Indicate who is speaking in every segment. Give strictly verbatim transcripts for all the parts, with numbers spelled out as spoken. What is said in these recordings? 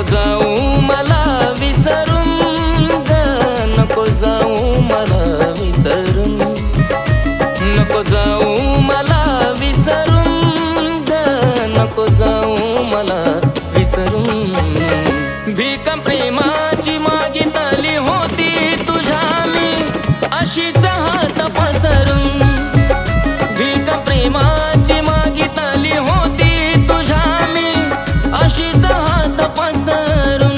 Speaker 1: जाऊ मला विसरून ग, नको जाऊ मला विसरून, नको जाऊ मला विसरून ग, नको जाऊ मला विसरून। भीक प्रेमाची मागितली होती तुझ्या मी अशीच हात पसरून, भीक प्रेमाची मागितली होती तुझ्या मी अशीच हात पसरून।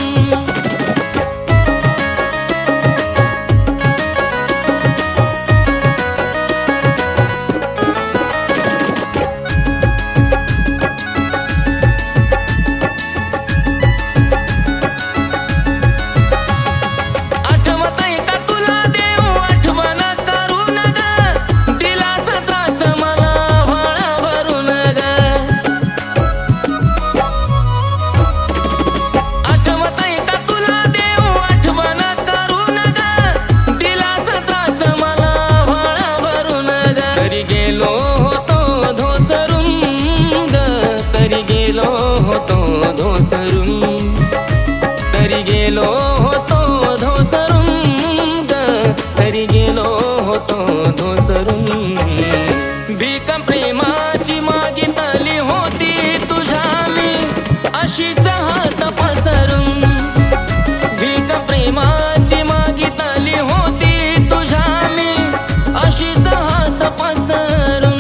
Speaker 1: तरी गेलो होतो धोसरून ग, तरी गेलो होतो धोसरून। भीक प्रेमाची मागितली होती तुझ्या मी अशीच हात पसरून, भीक प्रेमाची मागितली होती तुझ्या मी अशीच हात पसरून।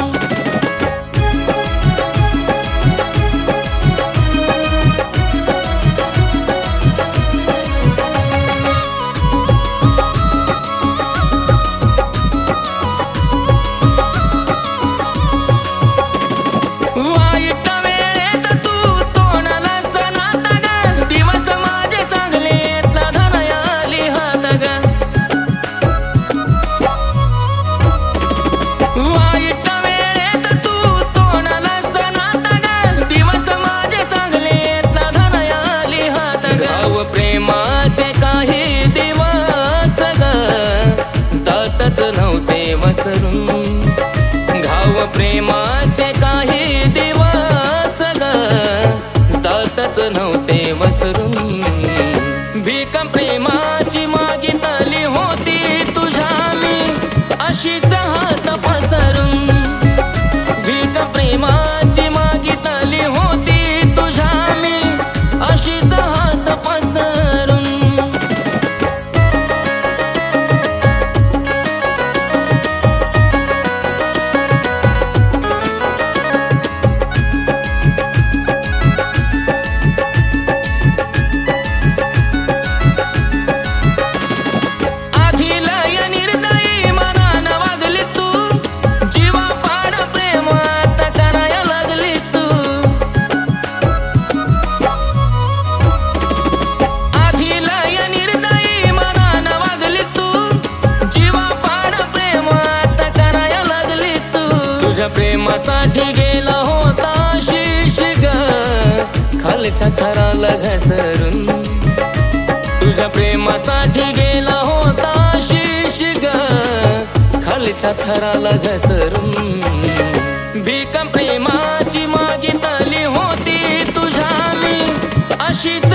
Speaker 1: वाईट वेळेत तू तोंडाला सणात ग, दिवस माझे चांगले धनयाली हात ग। वाईट वेळेत तू तोंडाला सणात ग, दिवस माझे चांगले धनयाली हात ग। गाव प्रेमाचे काही दिवस ग, जातच नव्हते वसरून, घाव प्रेमाचे काही दिवस ग, जातच नव्हते वसरून। भीक प्रेमाची मागितली होती तुझ्या मी अशीच हात पसरून, भीक प्रेमाची मागितली होती तुझ्या मी अशीच हात पसरून। तुझ्या प्रेमासाठी गेला होता शीश ग, खालच्या थराला घसरून, तुझ्या प्रेमासाठी गेला होता शीश ग, खालच्या थराला घसरून। भीक प्रेमाची मागितली होती तुझ्या मी अशीच